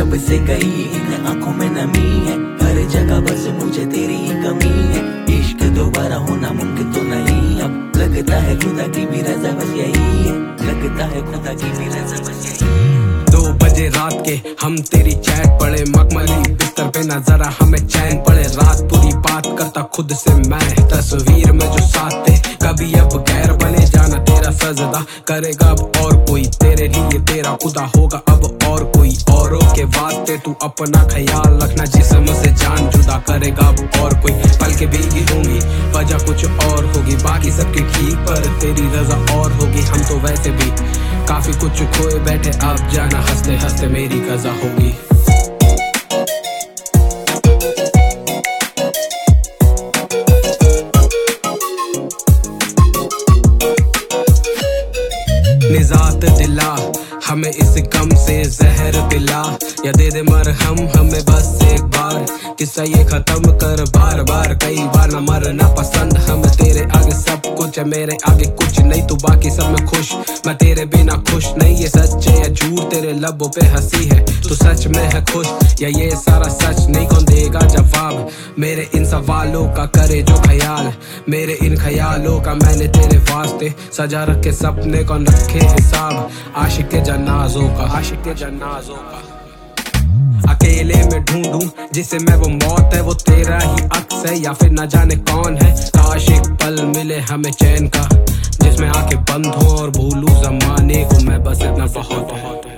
कब से गई इन आंखों में नमी है, हर जगह बस मुझे तेरी ही कमी है। इश्क दोबारा होना मुमकिन तो नहीं, अब लगता है खुदा की भी रजा बस यही है, लगता है खुदा की भी रजा बस यही है। 2 बजे रात के हम तेरी चैट पड़े, मखमली बिस्तर पे ना जरा हमें चैन पड़े। रात पूरी बात करता खुद से मैं, तस्वीर में जो साथ थे कभी अब गैर बने। जाना तेरा सजदा करेगा अब और कोई, तेरे लिए तेरा खुदा होगा अब और कोई। औरों के वास्ते तू अपना ख्याल रखना, जिस्म से जान जुदा करेगा अब और कोई। पल के भीगी होंगी वजह कुछ और होगी, बाकी सबके ठीक पर तेरी रजा और होगी। हम तो वैसे भी काफी कुछ खोए बैठे, अब जाना हंसते हंसते मेरी कज़ा होगी। निजात दिला हमें इस गम से जहर दिला, या दे दे मरहम हमें बस एक बार। किस्सा ये खत्म कर बार बार, कई बार न मरना पसंद। हम तेरे आगे सब कुछ है, मेरे आगे कुछ नहीं। तू बाकी सब में खुश, मैं तेरे बिना खुश नहीं। ये सच है या झूठ, तेरे लबों पे हंसी है, तू सच में है खुश या ये सारा सच नहीं? कौन देगा जवाब मेरे इन सवालों का, करे जो ख्याल मेरे इन ख्यालों का। मैंने तेरे वास्ते सजा रखे सपने, कौन रखे हिसाब आशिक के जनाजों का, आशिक के जनाजों का। अकेले में ढूंढूं जिसे मैं, वो मौत है वो तेरा ही अक्स है, या फिर ना जाने कौन है। काश एक पल मिले हमें चैन का, जिसमें आके बंद हो और भूलूं जमाने को मैं, बस इतना बहुत है।